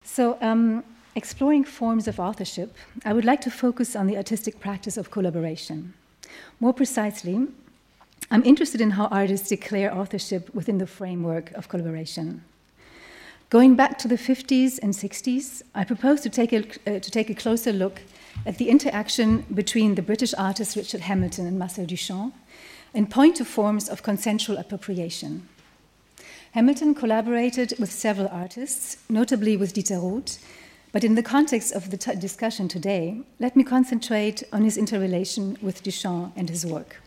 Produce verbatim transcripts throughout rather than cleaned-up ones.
So, um, exploring forms of authorship, I would like to focus on the artistic practice of collaboration. More precisely, I'm interested in how artists declare authorship within the framework of collaboration. Going back to the fifties and sixties, I propose to take a, uh, to take a closer look at the interaction between the British artists Richard Hamilton and Marcel Duchamp and point to forms of consensual appropriation. Hamilton collaborated with several artists, notably with Dieter Roth, but in the context of the t- discussion today, let me concentrate on his interrelation with Duchamp and his work.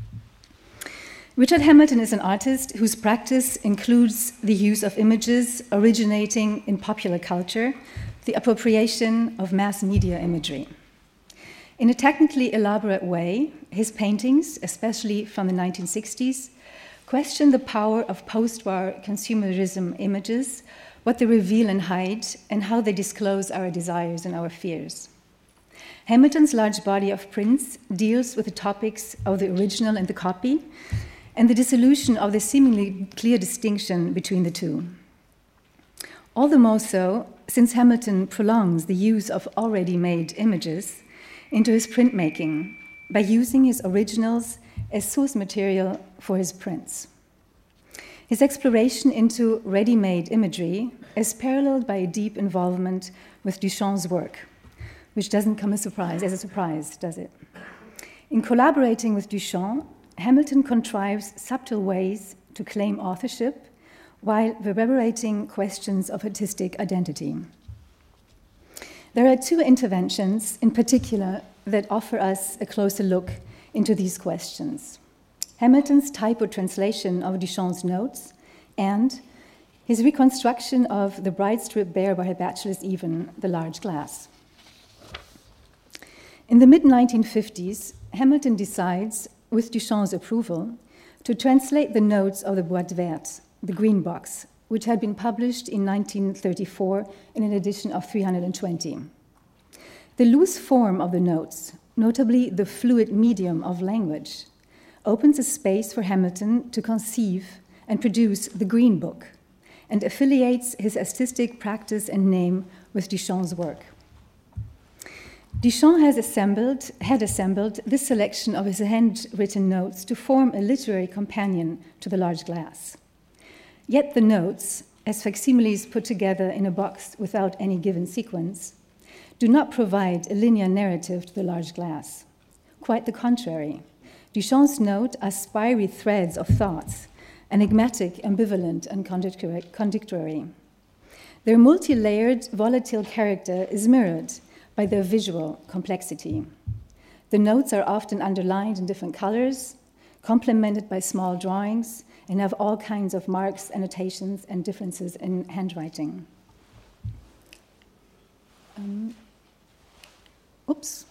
Richard Hamilton is an artist whose practice includes the use of images originating in popular culture, the appropriation of mass media imagery. In a technically elaborate way, his paintings, especially from the nineteen sixties, question the power of post-war consumerism images, what they reveal and hide, and how they disclose our desires and our fears. Hamilton's large body of prints deals with the topics of the original and the copy, and the dissolution of the seemingly clear distinction between the two. All the more so, since Hamilton prolongs the use of already made images into his printmaking by using his originals as source material for his prints. His exploration into ready-made imagery is paralleled by a deep involvement with Duchamp's work, which doesn't come as a surprise, as a surprise, does it? In collaborating with Duchamp, Hamilton contrives subtle ways to claim authorship while reverberating questions of artistic identity. There are two interventions in particular that offer us a closer look into these questions: Hamilton's typo translation of Duchamp's notes and his reconstruction of the bright strip bear by her bachelor's even, the large glass. In the mid nineteen fifties, Hamilton decides, with Duchamp's approval, to translate the notes of the Boîte Verte, the Green Box, which had been published in nineteen thirty-four in an edition of three hundred twenty. The loose form of the notes, notably the fluid medium of language, opens a space for Hamilton to conceive and produce the Green Book, and affiliates his artistic practice and name with Duchamp's work. Duchamp has assembled, had assembled this selection of his handwritten notes to form a literary companion to the large glass. Yet the notes, as facsimiles put together in a box without any given sequence, do not provide a linear narrative to the large glass. Quite the contrary. Duchamp's notes are spiry threads of thoughts, enigmatic, ambivalent, and contradictory. Their multi-layered, volatile character is mirrored by their visual complexity. The notes are often underlined in different colors, complemented by small drawings, and have all kinds of marks, annotations, and differences in handwriting. Um, oops.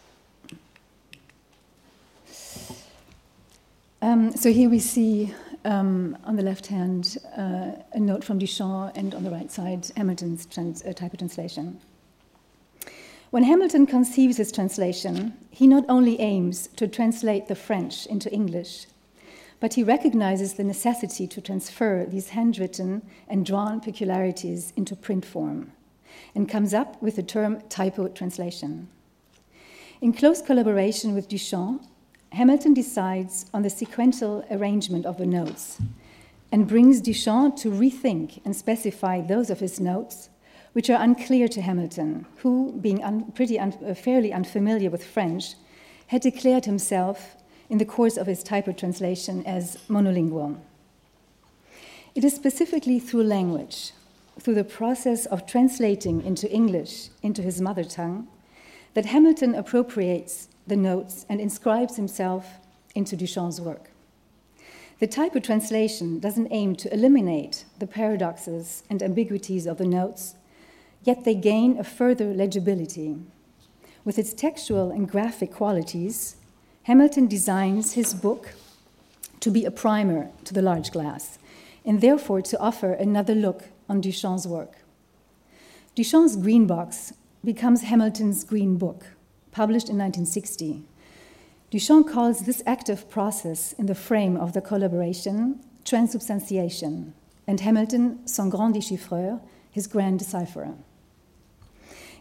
Um, so here we see um, on the left hand uh, a note from Duchamp, and on the right side Hamilton's trans- uh, typo translation. When Hamilton conceives his translation, he not only aims to translate the French into English, but he recognizes the necessity to transfer these handwritten and drawn peculiarities into print form, and comes up with the term typo translation. In close collaboration with Duchamp, Hamilton decides on the sequential arrangement of the notes and brings Duchamp to rethink and specify those of his notes which are unclear to Hamilton, who, being un- pretty un- uh, fairly unfamiliar with French, had declared himself in the course of his typo translation as monolingual. It is specifically through language, through the process of translating into English, into his mother tongue, that Hamilton appropriates the notes and inscribes himself into Duchamp's work. The typo translation doesn't aim to eliminate the paradoxes and ambiguities of the notes, yet they gain a further legibility. With its textual and graphic qualities, Hamilton designs his book to be a primer to the large glass, and therefore to offer another look on Duchamp's work. Duchamp's Green Box becomes Hamilton's Green Book, published in nineteen sixty. Duchamp calls this active process in the frame of the collaboration transubstantiation, and Hamilton son grand déchiffreur, his grand decipherer.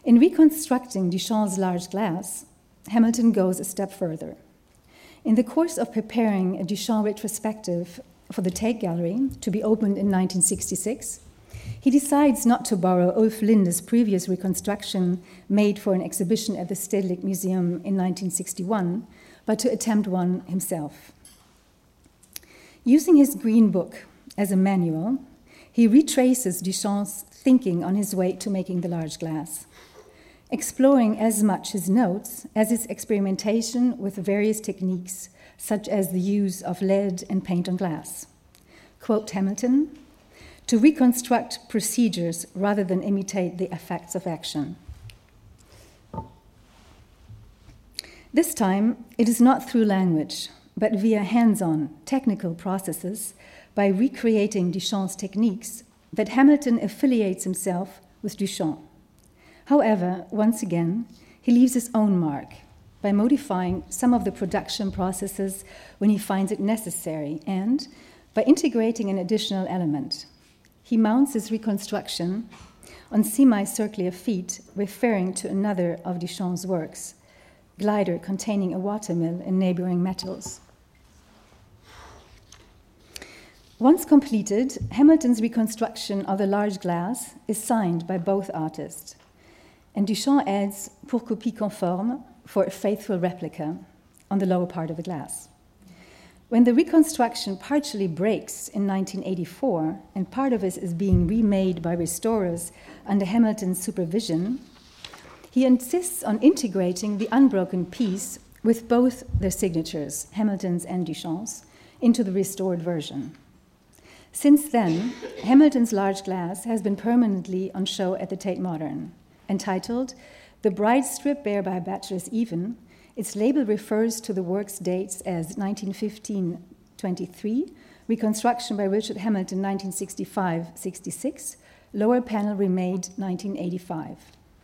In reconstructing Duchamp's large glass, Hamilton goes a step further. In the course of preparing a Duchamp retrospective for the Tate Gallery, to be opened in nineteen sixty-six, he decides not to borrow Ulf Linde's previous reconstruction made for an exhibition at the Stedelijk Museum in nineteen sixty-one, but to attempt one himself. Using his Green Book as a manual, he retraces Duchamp's thinking on his way to making the large glass, exploring as much his notes as his experimentation with various techniques, such as the use of lead and paint on glass. Quote Hamilton, "To reconstruct procedures rather than imitate the effects of action." This time, it is not through language, but via hands-on technical processes, by recreating Duchamp's techniques, that Hamilton affiliates himself with Duchamp. However, once again, he leaves his own mark by modifying some of the production processes when he finds it necessary and by integrating an additional element. He mounts his reconstruction on semicircular feet, referring to another of Duchamp's works, Glider containing a watermill and neighboring metals. Once completed, Hamilton's reconstruction of the large glass is signed by both artists, and Duchamp adds "pour copie conforme" for a faithful replica on the lower part of the glass. When the reconstruction partially breaks in nineteen eighty-four, and part of it is being remade by restorers under Hamilton's supervision, he insists on integrating the unbroken piece with both their signatures, Hamilton's and Duchamp's, into the restored version. Since then, Hamilton's large glass has been permanently on show at the Tate Modern. Entitled "The Bride Strip Bare by Bachelor's Even," its label refers to the work's dates as nineteen fifteen twenty-three, reconstruction by Richard Hamilton nineteen sixty-five sixty-six, lower panel remade nineteen eighty-five.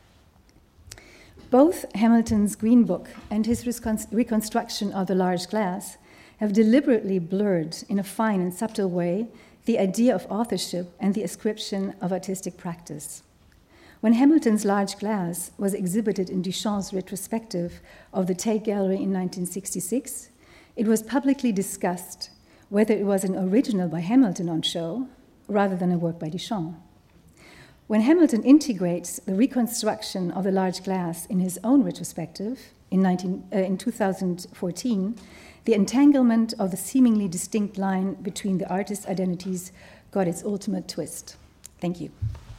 Both Hamilton's Green Book and his reconstruction of the large glass have deliberately blurred in a fine and subtle way the idea of authorship and the ascription of artistic practice. When Hamilton's large glass was exhibited in Duchamp's retrospective of the Tate Gallery in nineteen sixty-six, it was publicly discussed whether it was an original by Hamilton on show rather than a work by Duchamp. When Hamilton integrates the reconstruction of the large glass in his own retrospective in, nineteen, uh, in two thousand fourteen, the entanglement of the seemingly distinct line between the artists' identities got its ultimate twist. Thank you.